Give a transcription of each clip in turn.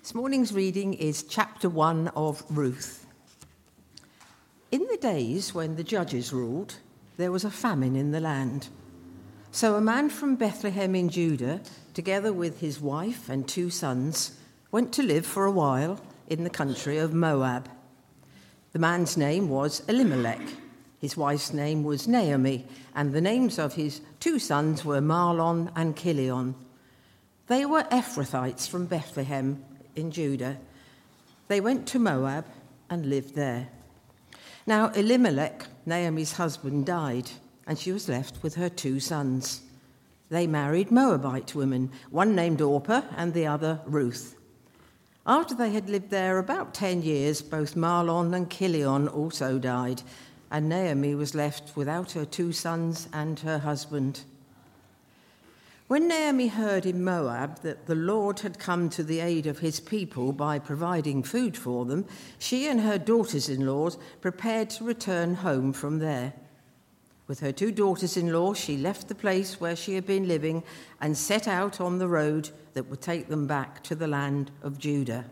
This morning's reading is chapter 1 of Ruth. In the days when the judges ruled, there was a famine in the land. So a man from Bethlehem in Judah, together with his wife and 2 sons, went to live for a while in the country of Moab. The man's name was Elimelech. His wife's name was Naomi, and the names of his 2 sons were Mahlon and Chilion. They were Ephrathites from Bethlehem in Judah. They went to Moab and lived there. Now Elimelech, Naomi's husband, died, and she was left with her 2 sons. They married Moabite women, one named Orpah and the other Ruth. After they had lived there about 10 years, both Mahlon and Chilion also died, and Naomi was left without her 2 sons and her husband. When Naomi heard in Moab that the Lord had come to the aid of his people by providing food for them, she and her daughters-in-law prepared to return home from there. With her 2 daughters-in-law, she left the place where she had been living and set out on the road that would take them back to the land of Judah.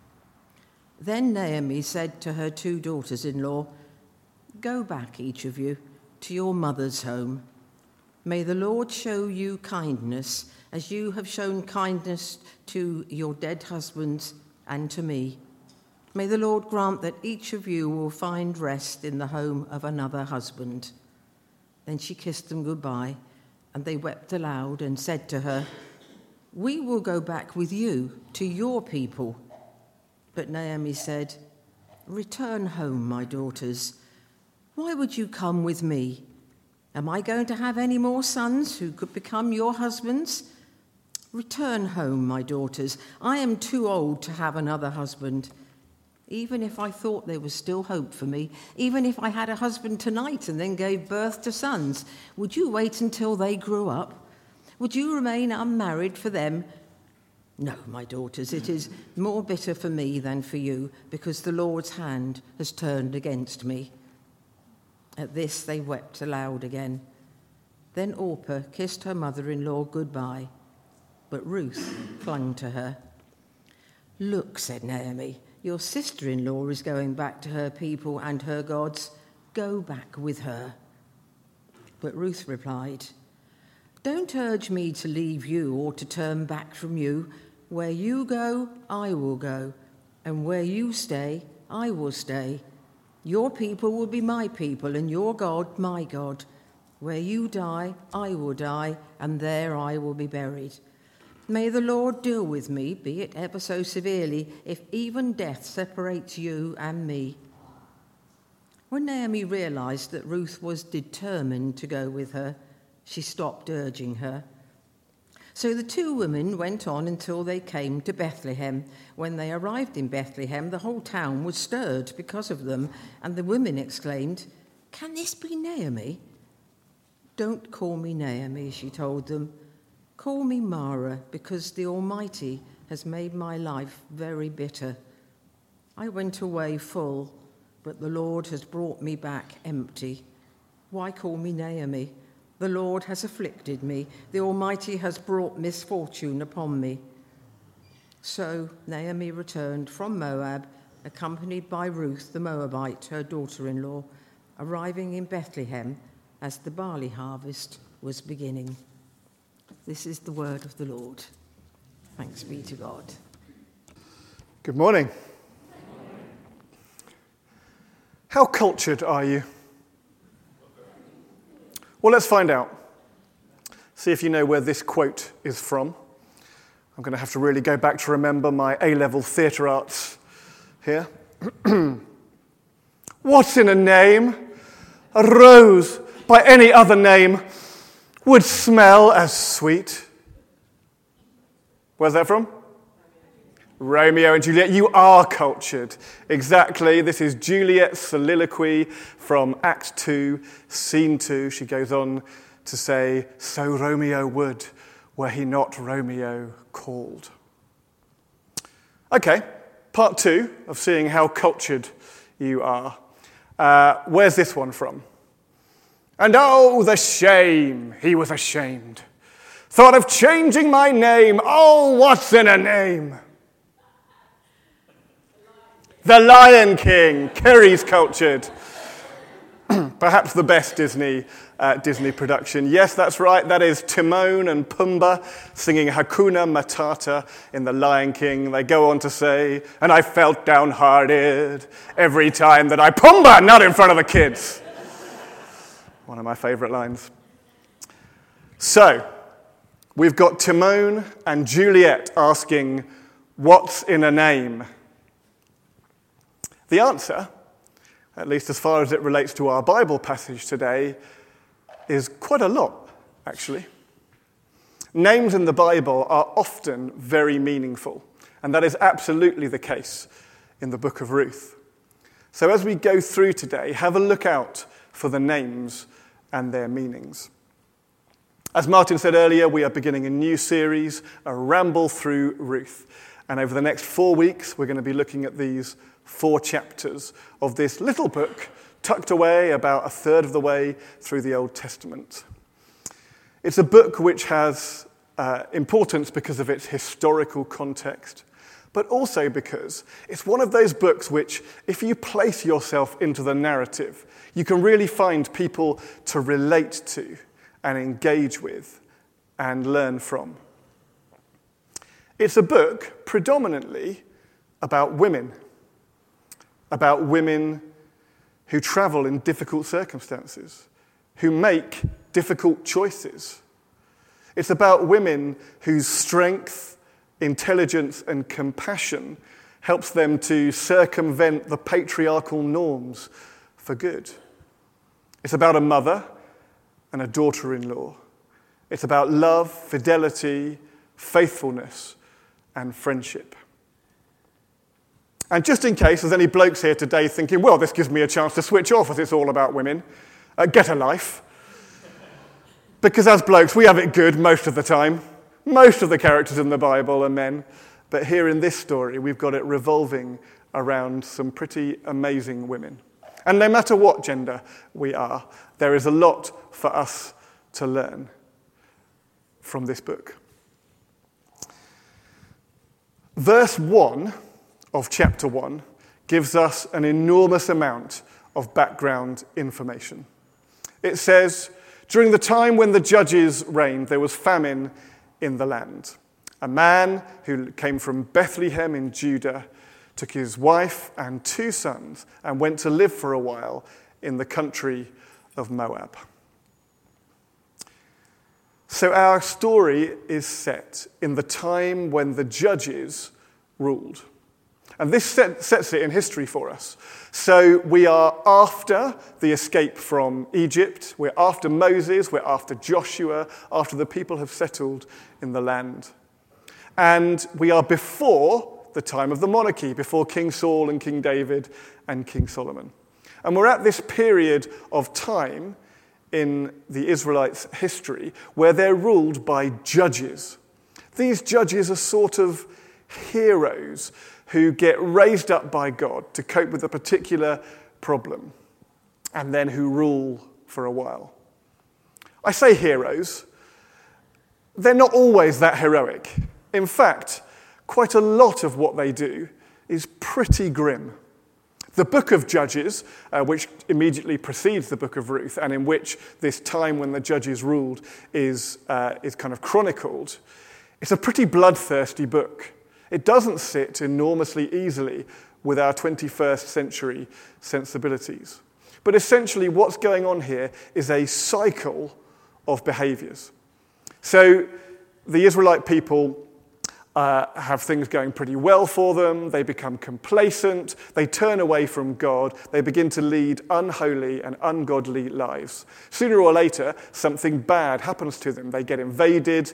Then Naomi said to her 2 daughters-in-law, "Go back, each of you, to your mother's home. May the Lord show you kindness as you have shown kindness to your dead husbands and to me. May the Lord grant that each of you will find rest in the home of another husband." Then she kissed them goodbye, and they wept aloud and said to her, "We will go back with you to your people." But Naomi said, "Return home, my daughters. Why would you come with me? Am I going to have any more sons who could become your husbands? Return home, my daughters. I am too old to have another husband. Even if I thought there was still hope for me, even if I had a husband tonight and then gave birth to sons, would you wait until they grew up? Would you remain unmarried for them? No, my daughters, it is more bitter for me than for you, because the Lord's hand has turned against me." At this they wept aloud again. Then Orpah kissed her mother-in-law goodbye, but Ruth clung to her. "Look," said Naomi, "your sister-in-law is going back to her people and her gods. Go back with her." But Ruth replied, "Don't urge me to leave you or to turn back from you. Where you go, I will go, and where you stay, I will stay. Your people will be my people, and your God, my God. Where you die, I will die, and there I will be buried. May the Lord deal with me, be it ever so severely, if even death separates you and me." When Naomi realized that Ruth was determined to go with her, she stopped urging her. So the 2 women went on until they came to Bethlehem. When they arrived in Bethlehem, the whole town was stirred because of them, and the women exclaimed, "Can this be Naomi?" "Don't call me Naomi," she told them. "Call me Mara, because the Almighty has made my life very bitter. I went away full, but the Lord has brought me back empty. Why call me Naomi? The Lord has afflicted me. The Almighty has brought misfortune upon me." So Naomi returned from Moab, accompanied by Ruth the Moabite, her daughter-in-law, arriving in Bethlehem as the barley harvest was beginning. This is the word of the Lord. Thanks be to God. Good morning. How cultured are you? Well, let's find out. See if you know where this quote is from. I'm going to have to really go back to remember my A-level theatre arts here. What's in a name? A rose by any other name would smell as sweet. Where's that from? Romeo and Juliet. You are cultured. Exactly. This is Juliet's soliloquy from Act 2, Scene 2. She goes on to say, "So Romeo would, were he not Romeo called." Okay, part 2 of seeing how cultured you are. Where's this one from? "And oh, the shame, he was ashamed. Thought of changing my name. Oh, what's in a name?" The Lion King. Kerry's cultured. Perhaps the best Disney production. Yes, that's right. That is Timon and Pumbaa singing Hakuna Matata in The Lion King. They go on to say, and I felt downhearted every time that Pumbaa, not in front of the kids. One of my favourite lines. So, we've got Timon and Juliet asking, what's in a name? The answer, at least as far as it relates to our Bible passage today, is quite a lot, actually. Names in the Bible are often very meaningful, and that is absolutely the case in the book of Ruth. So as we go through today, have a look out for the names and their meanings. As Martin said earlier, we are beginning a new series, a ramble through Ruth. And over the next 4 weeks, we're going to be looking at these 4 chapters of this little book tucked away about a third of the way through the Old Testament. It's a book which has importance because of its historical context, but also because it's one of those books which, if you place yourself into the narrative, you can really find people to relate to and engage with and learn from. It's a book predominantly about women who travel in difficult circumstances, who make difficult choices. It's about women whose strength, intelligence, and compassion helps them to circumvent the patriarchal norms for good. It's about a mother and a daughter-in-law. It's about love, fidelity, faithfulness, and friendship. And just in case there's any blokes here today thinking, well, this gives me a chance to switch off as it's all about women, get a life. Because as blokes, we have it good most of the time. Most of the characters in the Bible are men. But here in this story, we've got it revolving around some pretty amazing women. And no matter what gender we are, there is a lot for us to learn from this book. Verse 1 of chapter 1 gives us an enormous amount of background information. It says, during the time when the judges reigned, there was famine in the land. A man who came from Bethlehem in Judah took his wife and 2 sons and went to live for a while in the country of Moab. So our story is set in the time when the judges ruled. And this sets it in history for us. So we are after the escape from Egypt, we're after Moses, we're after Joshua, after the people have settled in the land. And we are before the time of the monarchy, before King Saul and King David and King Solomon. And we're at this period of time in the Israelites' history where they're ruled by judges. These judges are sort of heroes who get raised up by God to cope with a particular problem and then who rule for a while. I say heroes. They're not always that heroic. In fact, quite a lot of what they do is pretty grim. The book of Judges, which immediately precedes the book of Ruth, and in which this time when the judges ruled is kind of chronicled, it's a pretty bloodthirsty book. It doesn't sit enormously easily with our 21st century sensibilities. But essentially what's going on here is a cycle of behaviors. So the Israelite people have things going pretty well for them. They become complacent. They turn away from God. They begin to lead unholy and ungodly lives. Sooner or later, something bad happens to them. They get invaded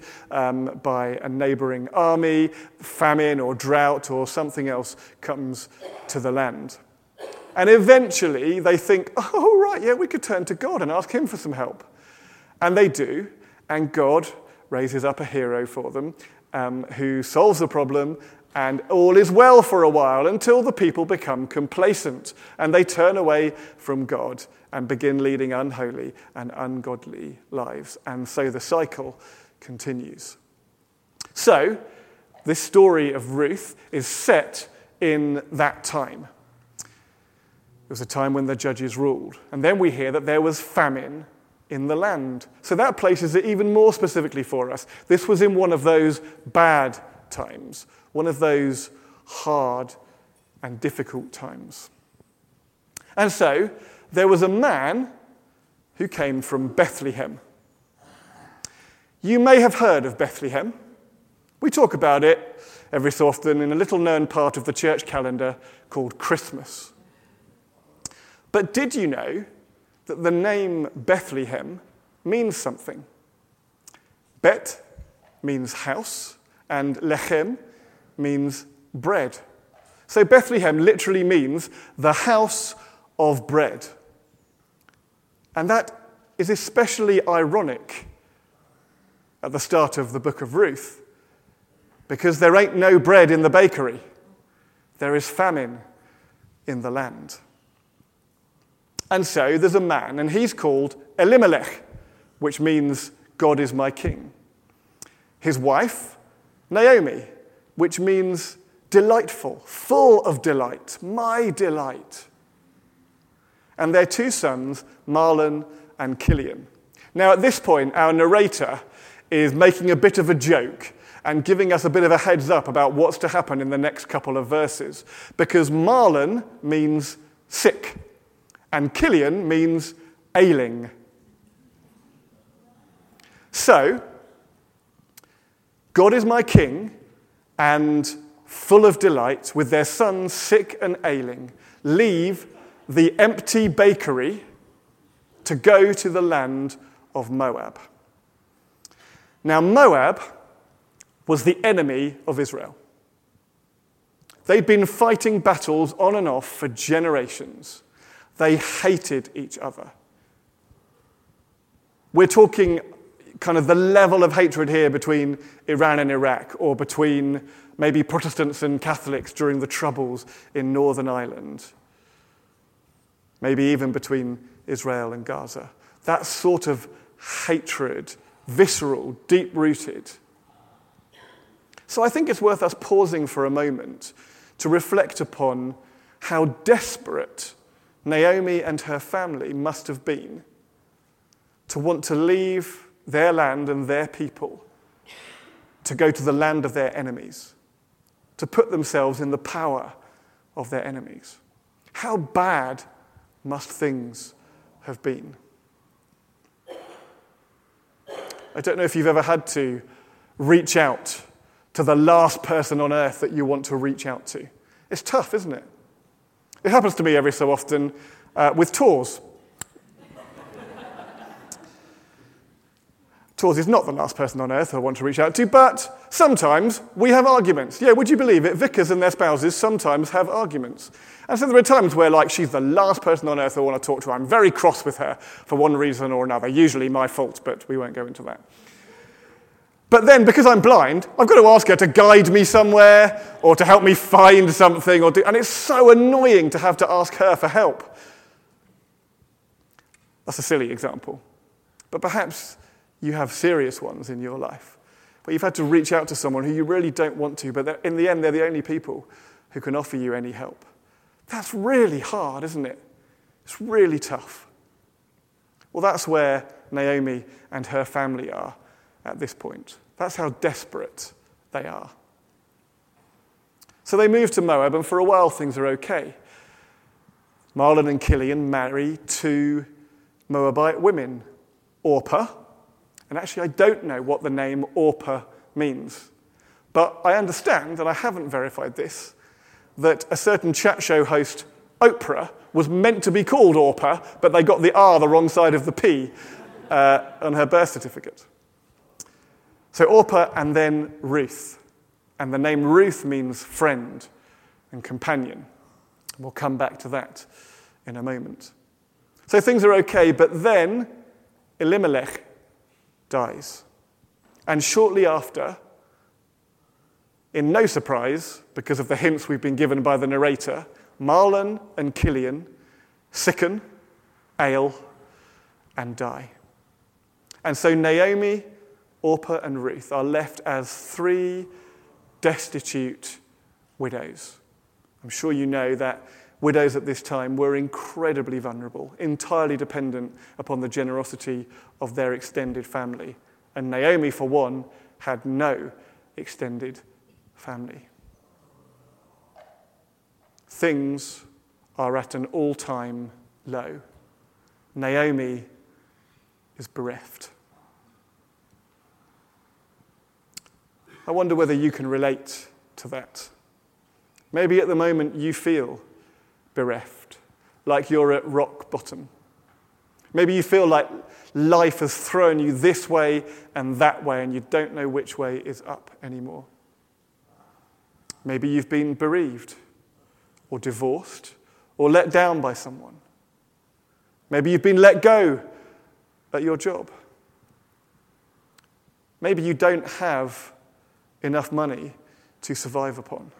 by a neighboring army, famine or drought or something else comes to the land. And eventually they think, oh, right, yeah, we could turn to God and ask him for some help. And they do, and God raises up a hero for them, who solves the problem, and all is well for a while until the people become complacent and they turn away from God and begin leading unholy and ungodly lives. And so the cycle continues. So, this story of Ruth is set in that time. was a time when the judges ruled. And then we hear that there was famine in the land. So that places it even more specifically for us. This was in one of those bad times, one of those hard and difficult times. And so there was a man who came from Bethlehem. You may have heard of Bethlehem. We talk about it every so often in a little-known part of the church calendar called Christmas. But did you know that the name Bethlehem means something? Bet means house, and lechem means bread. So Bethlehem literally means the house of bread. And that is especially ironic at the start of the book of Ruth, because there ain't no bread in the bakery. There is famine in the land. And so there's a man, and he's called Elimelech, which means God is my king. His wife, Naomi, which means delightful, full of delight, my delight. And their two sons, Mahlon and Kilian. Now at this point, our narrator is making a bit of a joke and giving us a bit of a heads up about what's to happen in the next couple of verses. Because Mahlon means sick, and Kilian means ailing. So, God is my king, and full of delight, with their sons sick and ailing, leave the empty bakery to go to the land of Moab. Now, Moab was the enemy of Israel. They'd been fighting battles on and off for generations. They hated each other. We're talking kind of the level of hatred here between Iran and Iraq, or between maybe Protestants and Catholics during the Troubles in Northern Ireland. Maybe even between Israel and Gaza. That sort of hatred, visceral, deep-rooted. So I think it's worth us pausing for a moment to reflect upon how desperate Naomi and her family must have been to want to leave their land and their people to go to the land of their enemies, to put themselves in the power of their enemies. How bad must things have been? I don't know if you've ever had to reach out to the last person on earth that you want to reach out to. It's tough, isn't it? It happens to me every so often with Tors. Tors is not the last person on earth I want to reach out to, but sometimes we have arguments. Yeah, would you believe it? Vicars and their spouses sometimes have arguments. And so there are times where, like, she's the last person on earth I want to talk to. I'm very cross with her for one reason or another. Usually my fault, but we won't go into that. But then, because I'm blind, I've got to ask her to guide me somewhere or to help me find something. And it's so annoying to have to ask her for help. That's a silly example. But perhaps you have serious ones in your life where you've had to reach out to someone who you really don't want to, but in the end, they're the only people who can offer you any help. That's really hard, isn't it? It's really tough. Well, that's where Naomi and her family are at this point. That's how desperate they are. So they move to Moab, and for a while things are okay. Mahlon and Kilian marry two Moabite women, Orpah, and actually I don't know what the name Orpah means, but I understand, and I haven't verified this, that a certain chat show host, Oprah, was meant to be called Orpah, but they got the R the wrong side of the P on her birth certificate. So Orpah and then Ruth. And the name Ruth means friend and companion. We'll come back to that in a moment. So things are okay, but then Elimelech dies. And shortly after, in no surprise, because of the hints we've been given by the narrator, Mahlon and Kilian sicken, ail, and die. And so Naomi, Orpah, and Ruth are left as three destitute widows. I'm sure you know that widows at this time were incredibly vulnerable, entirely dependent upon the generosity of their extended family. And Naomi, for one, had no extended family. Things are at an all-time low. Naomi is bereft. I wonder whether you can relate to that. Maybe at the moment you feel bereft, like you're at rock bottom. Maybe you feel like life has thrown you this way and that way, and you don't know which way is up anymore. Maybe you've been bereaved, or divorced, or let down by someone. Maybe you've been let go at your job. Maybe you don't have enough money to survive upon.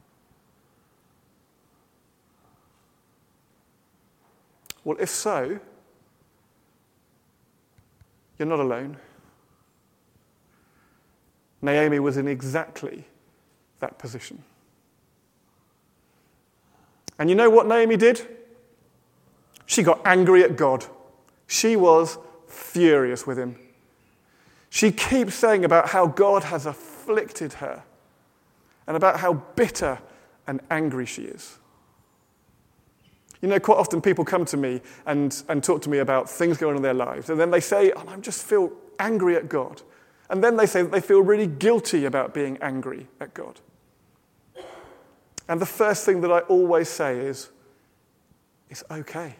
Well, if so, you're not alone. Naomi was in exactly that position. And you know what Naomi did? She got angry at God. She was furious with him. She keeps saying about how God has afflicted her and about how bitter and angry she is. You know, quite often people come to me and talk to me about things going on in their lives, and then they say, I just feel angry at God. And then they say that they feel really guilty about being angry at God. And the first thing that I always say is, it's okay.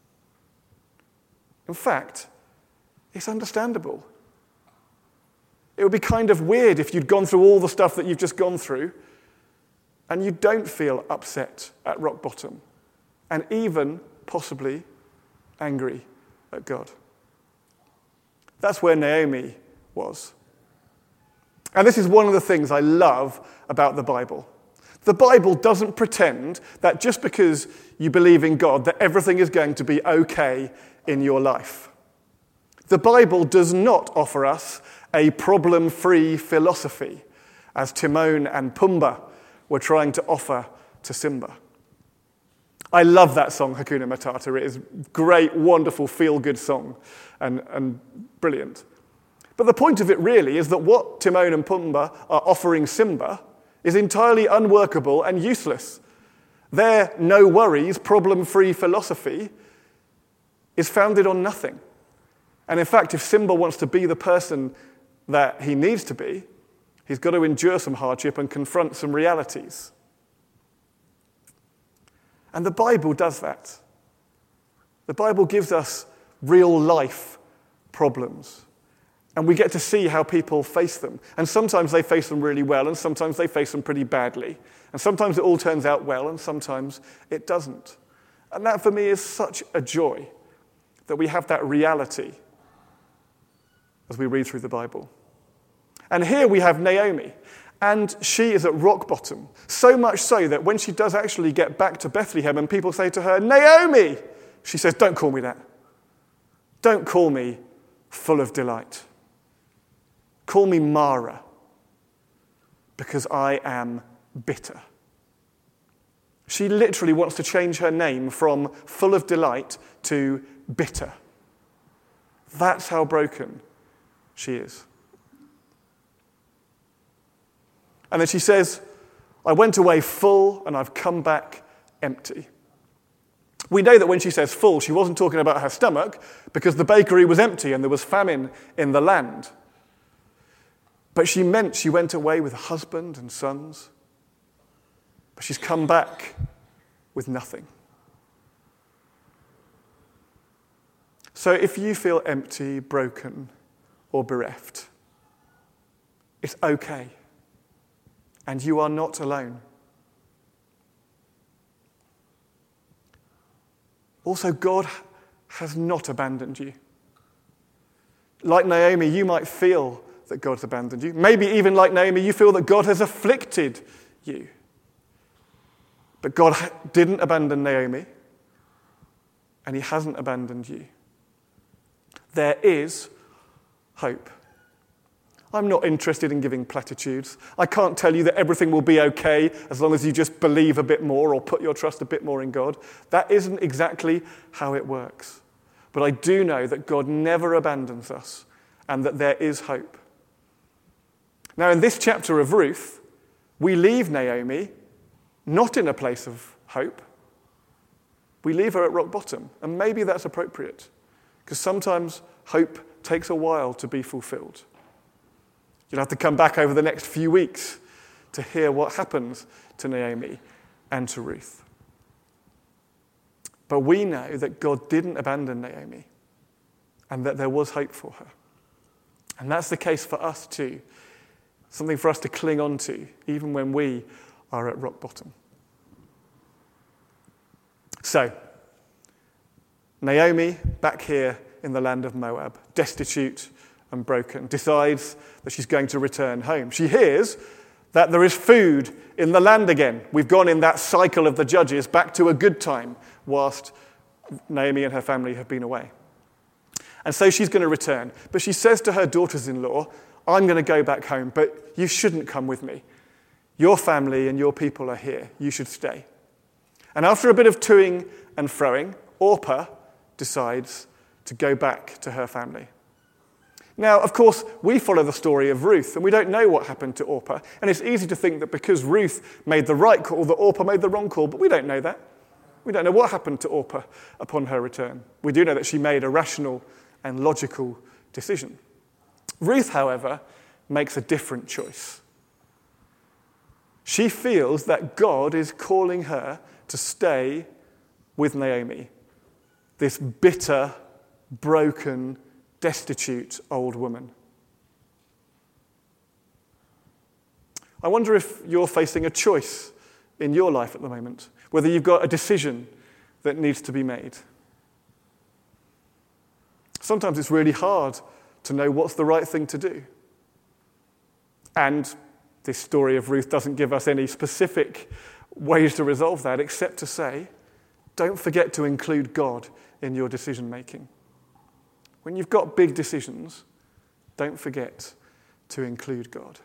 In fact, it's understandable. It would be kind of weird if you'd gone through all the stuff that you've just gone through and you don't feel upset at rock bottom and even possibly angry at God. That's where Naomi was. And this is one of the things I love about the Bible. The Bible doesn't pretend that just because you believe in God, that everything is going to be okay in your life. The Bible does not offer us a problem-free philosophy, as Timon and Pumbaa were trying to offer to Simba. I love that song, Hakuna Matata. It is a great, wonderful, feel-good song and brilliant. But the point of it really is that what Timon and Pumbaa are offering Simba is entirely unworkable and useless. Their no worries, problem-free philosophy is founded on nothing. And in fact, if Simba wants to be the person that he needs to be, he's got to endure some hardship and confront some realities. And the Bible does that. The Bible gives us real life problems. And we get to see how people face them. And sometimes they face them really well, and sometimes they face them pretty badly. And sometimes it all turns out well, and sometimes it doesn't. And that for me is such a joy, that we have that reality as we read through the Bible. And here we have Naomi, and she is at rock bottom. So much so that when she does actually get back to Bethlehem and people say to her, Naomi, she says, don't call me that. Don't call me full of delight. Call me Mara, because I am bitter. She literally wants to change her name from full of delight to bitter. That's how broken she is. And then she says, I went away full and I've come back empty. We know that when she says full, she wasn't talking about her stomach because the bakery was empty and there was famine in the land. But she meant she went away with a husband and sons. But she's come back with nothing. So if you feel empty, broken, or bereft, it's okay. And you are not alone. Also, God has not abandoned you. Like Naomi, you might feel that God's abandoned you. Maybe even like Naomi, you feel that God has afflicted you. But God didn't abandon Naomi, and he hasn't abandoned you. There is hope. I'm not interested in giving platitudes. I can't tell you that everything will be okay as long as you just believe a bit more or put your trust a bit more in God. That isn't exactly how it works. But I do know that God never abandons us and that there is hope. Now, in this chapter of Ruth, we leave Naomi not in a place of hope. We leave her at rock bottom, and maybe that's appropriate, because sometimes hope takes a while to be fulfilled. You'll have to come back over the next few weeks to hear what happens to Naomi and to Ruth. But we know that God didn't abandon Naomi and that there was hope for her. And that's the case for us too. Something for us to cling on to, even when we are at rock bottom. So, Naomi, back here in the land of Moab, destitute and broken, decides that she's going to return home. She hears that there is food in the land again. We've gone in that cycle of the judges back to a good time whilst Naomi and her family have been away. And so she's going to return. But she says to her daughters-in-law, I'm going to go back home, but you shouldn't come with me. Your family and your people are here. You should stay. And after a bit of toing and froing, Orpah decides to go back to her family. Now, of course, we follow the story of Ruth, and we don't know what happened to Orpah. And it's easy to think that because Ruth made the right call, that Orpah made the wrong call, but we don't know that. We don't know what happened to Orpah upon her return. We do know that she made a rational and logical decision. Ruth, however, makes a different choice. She feels that God is calling her to stay with Naomi, this bitter, broken, destitute old woman. I wonder if you're facing a choice in your life at the moment, whether you've got a decision that needs to be made. Sometimes it's really hard to know what's the right thing to do. And this story of Ruth doesn't give us any specific ways to resolve that, except to say, don't forget to include God in your decision making. When you've got big decisions, don't forget to include God.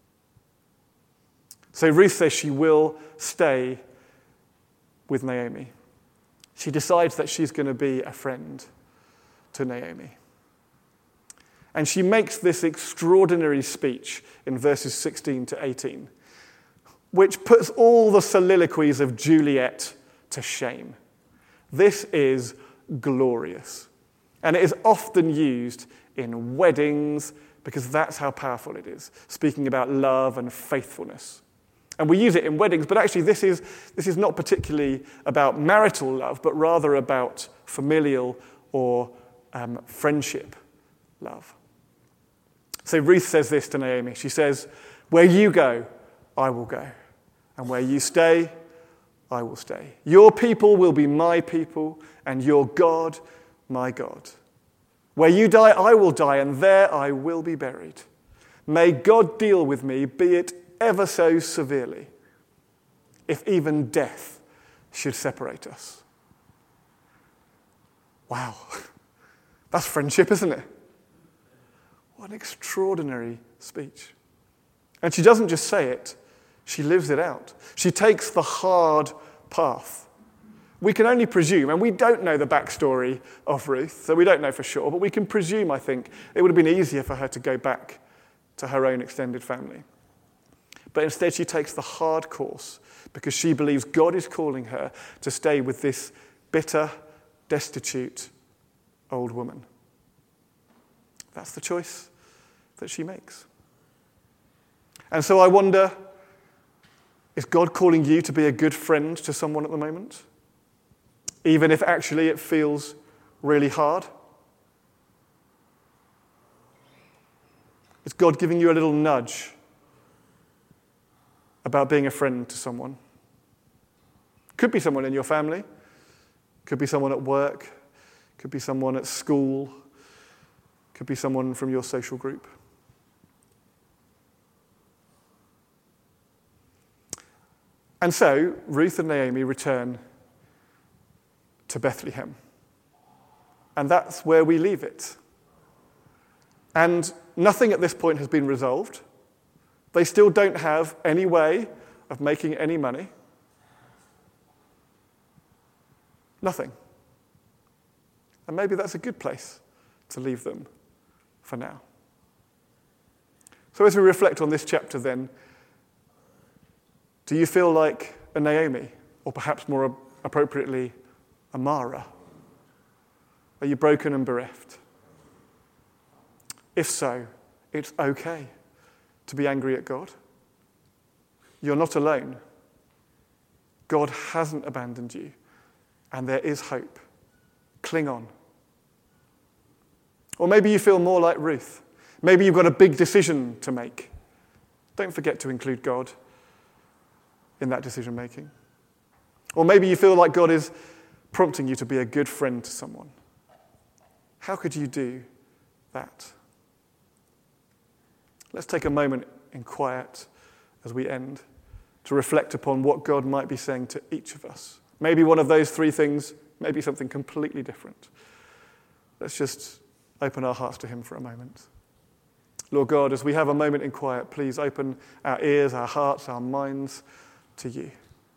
So Ruth says she will stay with Naomi. She decides that she's going to be a friend to Naomi. And she makes this extraordinary speech in verses 16 to 18, which puts all the soliloquies of Juliet to shame. This is glorious. And it is often used in weddings because that's how powerful it is, speaking about love and faithfulness. And we use it in weddings, but actually this is not particularly about marital love, but rather about familial or friendship love. So Ruth says this to Naomi. She says, where you go, I will go. And where you stay, I will stay. Your people will be my people, and your God, my God. Where you die, I will die, and there I will be buried. May God deal with me, be it ever so severely, if even death should separate us. Wow. That's friendship, isn't it? What an extraordinary speech. And she doesn't just say it, she lives it out. She takes the hard path. We can only presume, and we don't know the backstory of Ruth, so we don't know for sure, but we can presume, I think, it would have been easier for her to go back to her own extended family. But instead she takes the hard course because she believes God is calling her to stay with this bitter, destitute old woman. That's the choice that she makes. And so I wonder, is God calling you to be a good friend to someone at the moment? Even if actually it feels really hard? Is God giving you a little nudge about being a friend to someone? Could be someone in your family, could be someone at work, could be someone at school, could be someone from your social group. And so Ruth and Naomi return to Bethlehem. And that's where we leave it. And nothing at this point has been resolved. They still don't have any way of making any money. Nothing. And maybe that's a good place to leave them for now. So as we reflect on this chapter then, do you feel like a Naomi, or perhaps more appropriately, a Mara? Are you broken and bereft? If so, it's okay to be angry at God. You're not alone. God hasn't abandoned you, and there is hope. Cling on. Or maybe you feel more like Ruth. Maybe you've got a big decision to make. Don't forget to include God in that decision making. Or maybe you feel like God is prompting you to be a good friend to someone. How could you do that? Let's take a moment in quiet as we end to reflect upon what God might be saying to each of us. Maybe one of those three things, maybe something completely different. Let's just open our hearts to him for a moment. Lord God, as we have a moment in quiet, please open our ears, our hearts, our minds to you.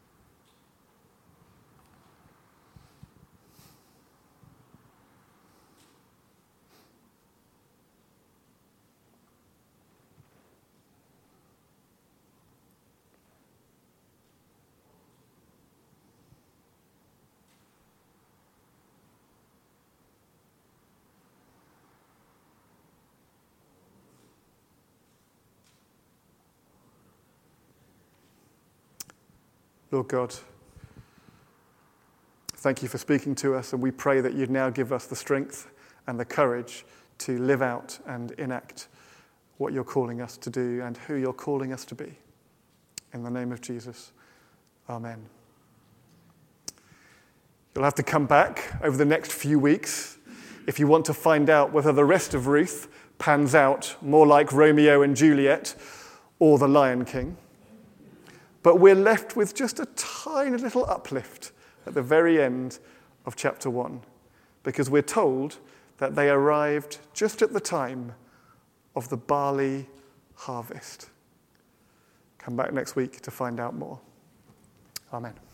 Lord God, thank you for speaking to us, and we pray that you'd now give us the strength and the courage to live out and enact what you're calling us to do and who you're calling us to be. In the name of Jesus, amen. You'll have to come back over the next few weeks if you want to find out whether the rest of Ruth pans out more like Romeo and Juliet or the Lion King. But we're left with just a tiny little uplift at the very end of chapter 1, because we're told that they arrived just at the time of the barley harvest. Come back next week to find out more. Amen.